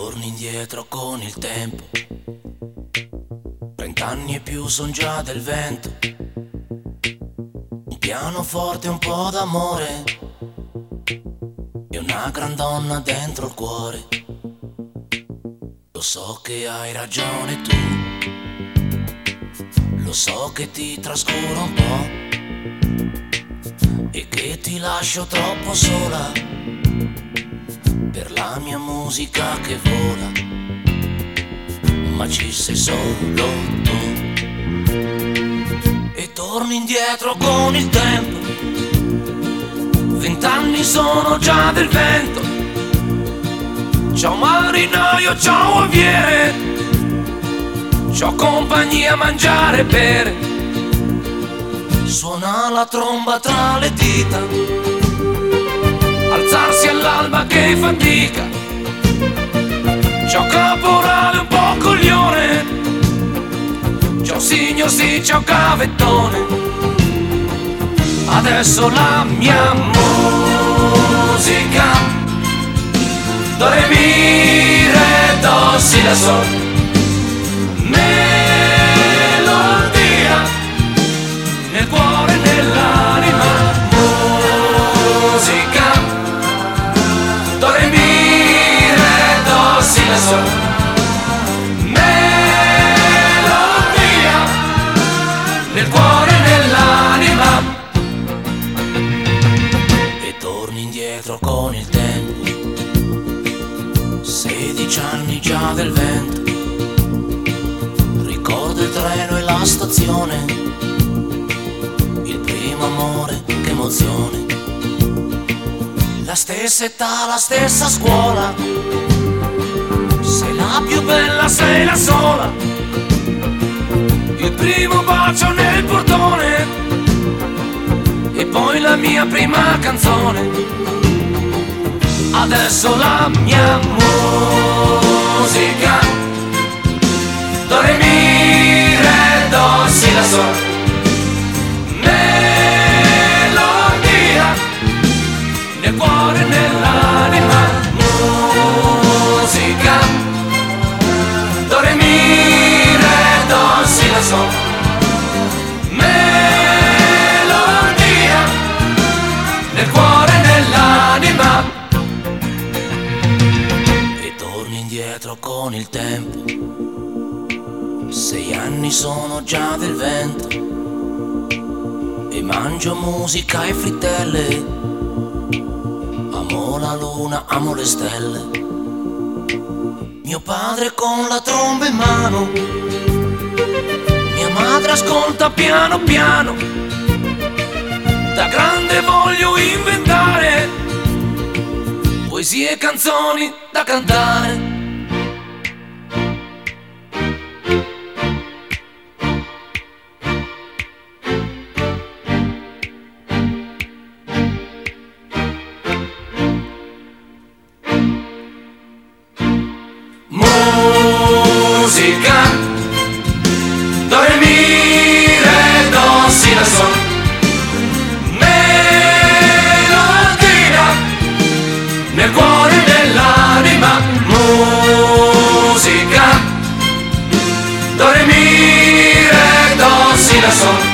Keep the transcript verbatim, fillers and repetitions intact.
torni indietro con il tempo. Vent'anni e più son già del vento. Un pianoforte e un po' d'amore e una gran donna dentro il cuore. Lo so che hai ragione tu, lo so che ti trascuro un po' e che ti lascio troppo sola per la mia musica che vola, ma ci sei solo tu. E torni indietro con il tempo. Vent'anni sono già del vento. Ciao marinaio, ciao aviere, c'ho compagnia a mangiare e bere. Suona la tromba tra le dita, alzarsi all'alba che fatica. Ciao caporale un po' coglione, ciao signor sì, ciao cavettone. Adesso la mia musica, do re mi re do si la sol, melodia nel cuore e nell'anima. Musica, do re mi re do si la sol, melodia nel cuore e nell'anima. E torni indietro con il tempo. Sedici anni già del vento. Ricordo il treno e la stazione, il primo amore, che emozione. La stessa età, la stessa scuola, sei la più bella, sei la sola. Il primo bacio nel portone e poi la mia prima canzone. Adesso la mia musica, do re mi re do si la sol, melodia nel cuore e nell'anima. Musica, do re mi re do si la sol, melodia nel cuore e nell'anima. Indietro con il tempo. Sei anni sono già del vento e mangio musica e frittelle. Amo la luna, amo le stelle. Mio padre con la tromba in mano, mia madre ascolta piano piano. Da grande voglio inventare poesie e canzoni da cantare. Musica, do re mi re do si la sol, melodia nel cuore e nell'anima. Musica, do re mi re do si la sol,